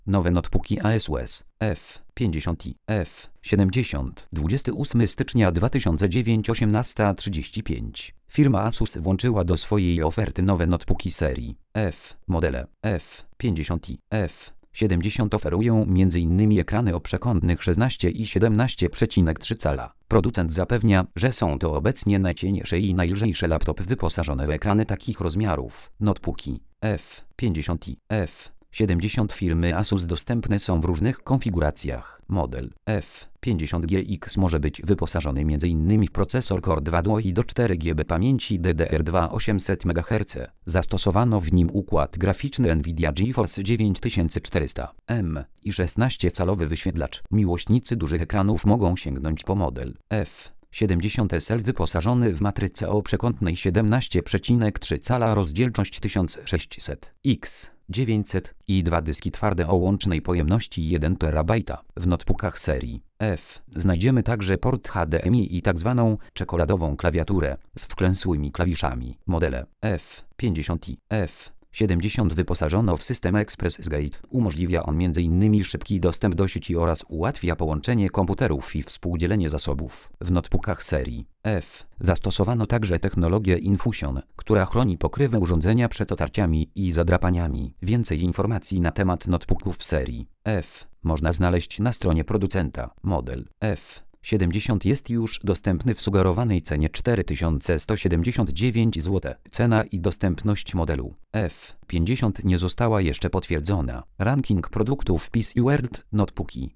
Nowe notebooki ASUS F50 i F70 28 stycznia 2009 18:35. Firma Asus włączyła do swojej oferty nowe notebooki serii F. Modele F50 i F70 oferują m.in. ekrany o przekątnych 16 i 17,3 cala. Producent zapewnia, że są to obecnie najcieńsze i najlżejsze laptopy wyposażone w ekrany takich rozmiarów. Notebooki F50 i F70 firmy Asus dostępne są w różnych konfiguracjach. Model F50GX może być wyposażony m.in. w procesor Core 2 Duo i do 4 GB pamięci DDR2 800 MHz. Zastosowano w nim układ graficzny Nvidia GeForce 9400M i 16-calowy wyświetlacz. Miłośnicy dużych ekranów mogą sięgnąć po model F70 SL wyposażony w matrycę o przekątnej 17,3 cala, rozdzielczość 1600x900 i 2 dyski twarde o łącznej pojemności 1 TB. W notebookach serii F znajdziemy także port HDMI i tzw. czekoladową klawiaturę z wklęsłymi klawiszami. Modele F50 i F70 wyposażono w system Express Gate. Umożliwia on m.in. szybki dostęp do sieci oraz ułatwia połączenie komputerów i współdzielenie zasobów. W notebookach serii F zastosowano także technologię Infusion, która chroni pokrywę urządzenia przed otarciami i zadrapaniami. Więcej informacji na temat notebooków serii F można znaleźć na stronie producenta. Model F70 jest już dostępny w sugerowanej cenie 4179 zł. Cena i dostępność modelu F50 nie została jeszcze potwierdzona. Ranking produktów PC World Notebooki